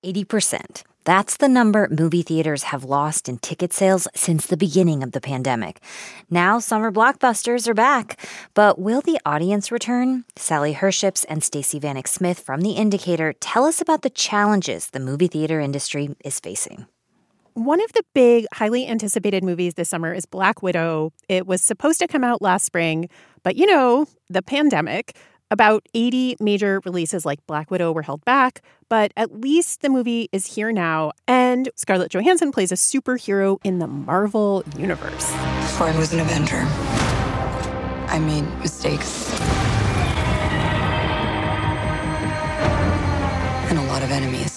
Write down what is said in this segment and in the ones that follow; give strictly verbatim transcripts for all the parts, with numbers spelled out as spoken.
eighty percent. That's the number movie theaters have lost in ticket sales since the beginning of the pandemic. Now summer blockbusters are back, but will the audience return? Sally Herships and Stacey Vanek Smith from The Indicator tell us about the challenges the movie theater industry is facing. One of the big, highly anticipated movies this summer is Black Widow. It was supposed to come out last spring, but you know, the pandemic. About eighty major releases like Black Widow were held back, but at least the movie is here now, and Scarlett Johansson plays a superhero in the Marvel Universe. Before I was an Avenger, I made mistakes. And a lot of enemies.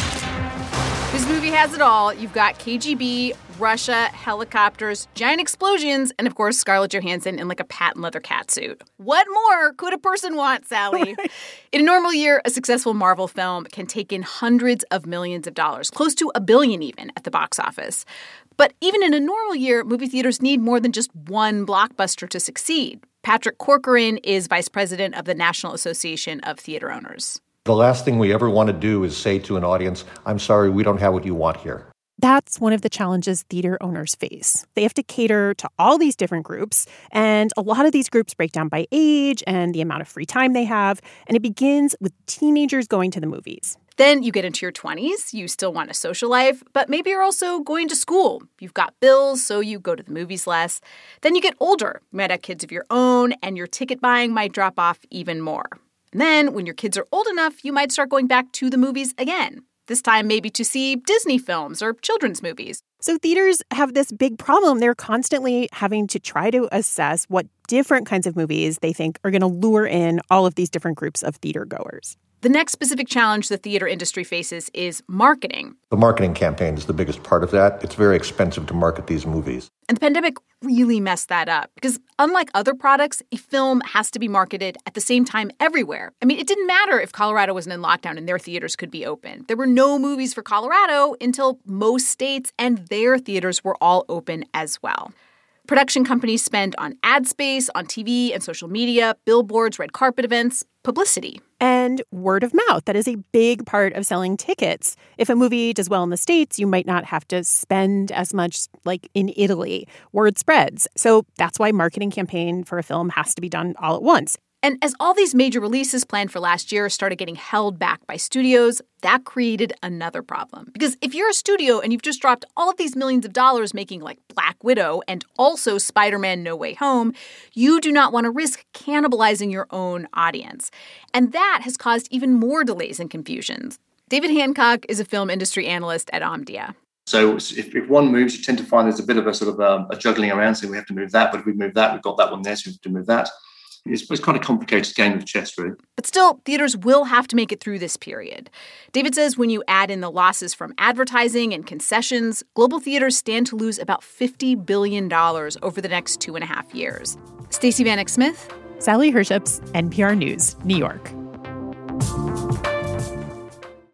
This movie has it all. You've got K G B, Russia, helicopters, giant explosions, and, of course, Scarlett Johansson in, like, a patent leather catsuit. What more could a person want, Sally? Right. In a normal year, a successful Marvel film can take in hundreds of millions of dollars, close to a billion even, at the box office. But even in a normal year, movie theaters need more than just one blockbuster to succeed. Patrick Corcoran is vice president of the National Association of Theater Owners. The last thing we ever want to do is say to an audience, I'm sorry, we don't have what you want here. That's one of the challenges theater owners face. They have to cater to all these different groups, and a lot of these groups break down by age and the amount of free time they have, and it begins with teenagers going to the movies. Then you get into your twenties, you still want a social life, but maybe you're also going to school. You've got bills, so you go to the movies less. Then you get older, you might have kids of your own, and your ticket buying might drop off even more. And then, when your kids are old enough, you might start going back to the movies again. This time maybe to see Disney films or children's movies. So theaters have this big problem. They're constantly having to try to assess what different kinds of movies they think are going to lure in all of these different groups of theater goers. The next specific challenge the theater industry faces is marketing. The marketing campaign is the biggest part of that. It's very expensive to market these movies. And the pandemic really messed that up because unlike other products, a film has to be marketed at the same time everywhere. I mean, it didn't matter if Colorado wasn't in lockdown and their theaters could be open. There were no movies for Colorado until most states and their theaters were all open as well. Production companies spend on ad space, on T V and social media, billboards, red carpet events, publicity. And word of mouth. That is a big part of selling tickets. If a movie does well in the States, you might not have to spend as much like in Italy. Word spreads. So that's why marketing campaign for a film has to be done all at once. And as all these major releases planned for last year started getting held back by studios, that created another problem. Because if you're a studio and you've just dropped all of these millions of dollars making like Black Widow and also Spider-Man No Way Home, you do not want to risk cannibalizing your own audience. And that has caused even more delays and confusions. David Hancock is a film industry analyst at Omdia. So if, if one moves, you tend to find there's a bit of a sort of um, a juggling around. So we have to move that, but if we move that, we've got that one there, so we have to move that. It's, it's quite a complicated game of chess, really. But still, theaters will have to make it through this period. David says when you add in the losses from advertising and concessions, global theaters stand to lose about fifty billion dollars over the next two and a half years. Stacey Vanek Smith. Sally Herships, N P R News, New York.